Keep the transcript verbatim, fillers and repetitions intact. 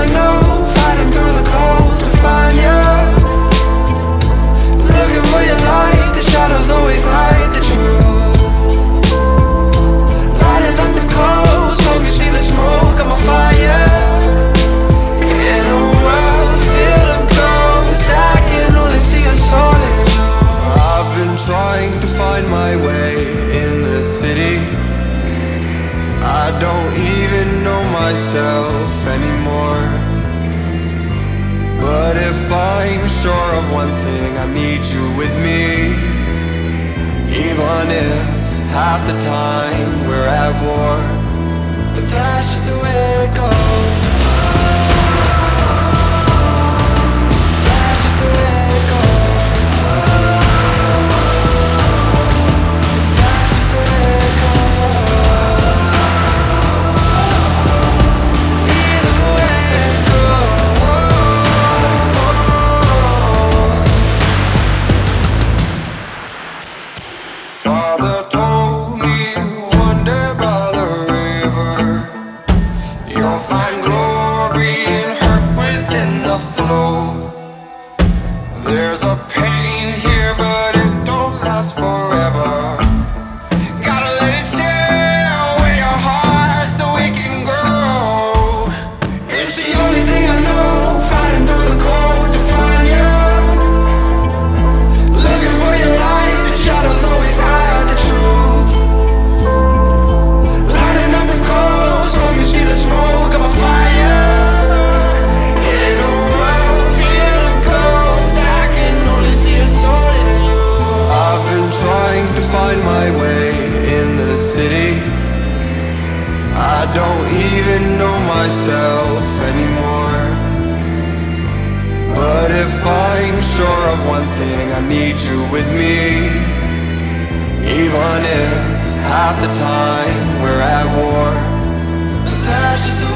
I know, fighting through the cold to find you. Looking for your light, the shadows always hide the truth. Lighting up the coals, hope you see the smoke, I'm on fire. In a world filled of ghosts, I can only see a soul in you. I've been trying to find my way in this city. I don't even know myself anymore. But if I'm sure of one thing, I need you with me. Even if half the time we're at war, but that's just the way it goes. That's just the way it goes. That's just the way it goes. Either way it goes. Father told me one day by the river, you'll find glory and hurt within the flow. There's a pain here, but it don't last forever. Gotta let it tear away your heart so we can grow. It's the only thing I know, fighting through the cold to find you. Looking for your light, the shadows always hide the truth. Lighting up the coals, hope you see the smoke, I'm a fire. In a world filled of ghosts, I can only see a soul in you. I've been trying to find my way in this city. I don't even know myself anymore. But if I'm sure of one thing, I need you with me. Even if half the time we're at war, but that's just the